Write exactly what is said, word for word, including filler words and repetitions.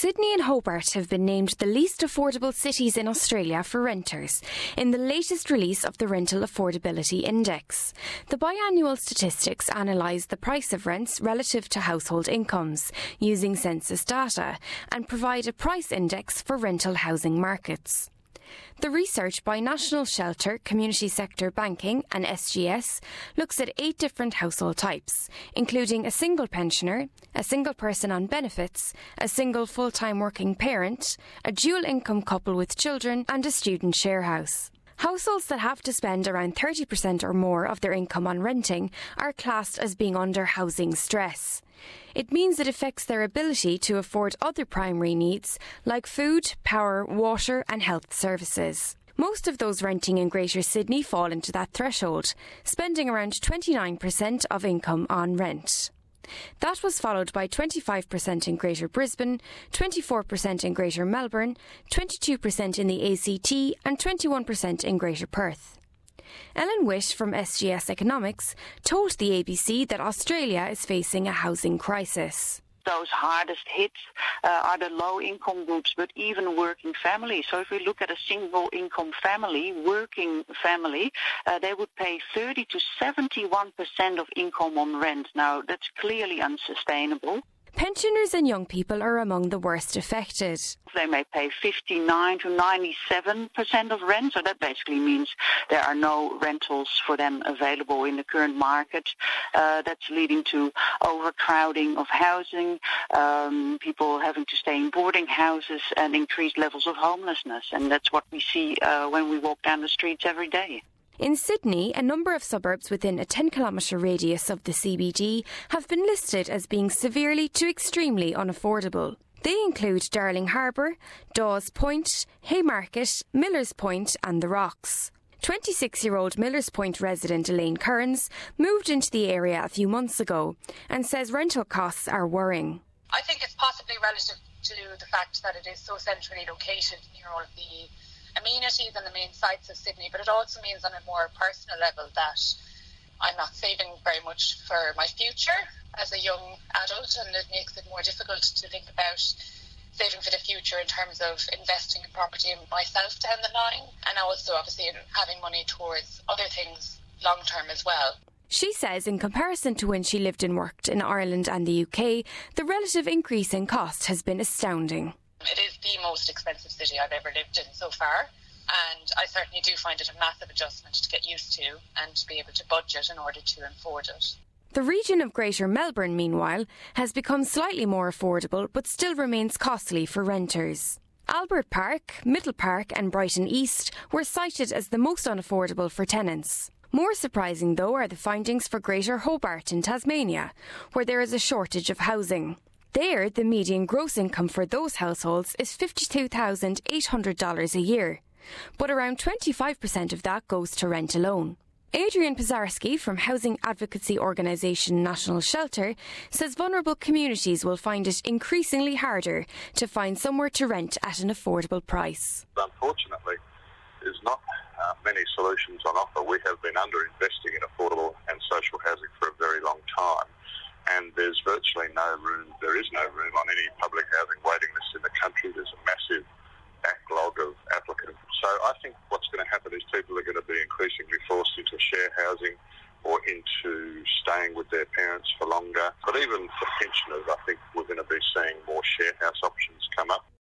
Sydney and Hobart have been named the least affordable cities in Australia for renters in the latest release of the Rental Affordability Index. The biannual statistics analyse the price of rents relative to household incomes using census data and provide a price index for rental housing markets. The research by National Shelter, Community Sector Banking and S G S looks at eight different household types, including a single pensioner, a single person on benefits, a single full-time working parent, a dual-income couple with children and a student share house. Households that have to spend around thirty percent or more of their income on renting are classed as being under housing stress. It means it affects their ability to afford other primary needs like food, power, water and health services. Most of those renting in Greater Sydney fall into that threshold, spending around twenty-nine percent of income on rent. That was followed by twenty-five percent in Greater Brisbane, twenty-four percent in Greater Melbourne, twenty-two percent in the A C T and twenty-one percent in Greater Perth. Ellen Witt from S G S Economics told the A B C that Australia is facing a housing crisis. Those hardest hits uh, are the low-income groups, but even working families. So if we look at a single-income family, working family, uh, they would pay thirty to seventy-one percent of income on rent. Now, that's clearly unsustainable. Pensioners and young people are among the worst affected. They may pay fifty-nine to ninety-seven percent of rent, so that basically means there are no rentals for them available in the current market. Uh, that's leading to overcrowding of housing, um, people having to stay in boarding houses and increased levels of homelessness. And that's what we see uh, when we walk down the streets every day. In Sydney, a number of suburbs within a ten kilometre radius of the C B D have been listed as being severely to extremely unaffordable. They include Darling Harbour, Dawes Point, Haymarket, Millers Point and The Rocks. twenty-six-year-old Millers Point resident Elaine Kearns moved into the area a few months ago and says rental costs are worrying. I think it's possibly relative to the fact that it is so centrally located near all of the amenities and the main sites of Sydney, but it also means on a more personal level that I'm not saving very much for my future as a young adult, and it makes it more difficult to think about saving for the future in terms of investing in property in myself down the line, and also obviously having money towards other things long term as well. She says in comparison to when she lived and worked in Ireland and the U K, the relative increase in cost has been astounding. It is the most expensive city I've ever lived in so far, and I certainly do find it a massive adjustment to get used to and to be able to budget in order to afford it. The region of Greater Melbourne, meanwhile, has become slightly more affordable but still remains costly for renters. Albert Park, Middle Park and Brighton East were cited as the most unaffordable for tenants. More surprising, though, are the findings for Greater Hobart in Tasmania, where there is a shortage of housing. There, the median gross income for those households is fifty-two thousand eight hundred dollars a year, but around twenty-five percent of that goes to rent alone. Adrian Pizarski from housing advocacy organisation National Shelter says vulnerable communities will find it increasingly harder to find somewhere to rent at an affordable price. Unfortunately, there's not uh, many solutions on offer. We have been underinvesting in affordable and social housing for a very long time. And there's virtually no room, there is no room on any public housing waiting list in the country. There's a massive backlog of applicants. So I think what's going to happen is people are going to be increasingly forced into share housing or into staying with their parents for longer. But even for pensioners, I think we're going to be seeing more share house options come up.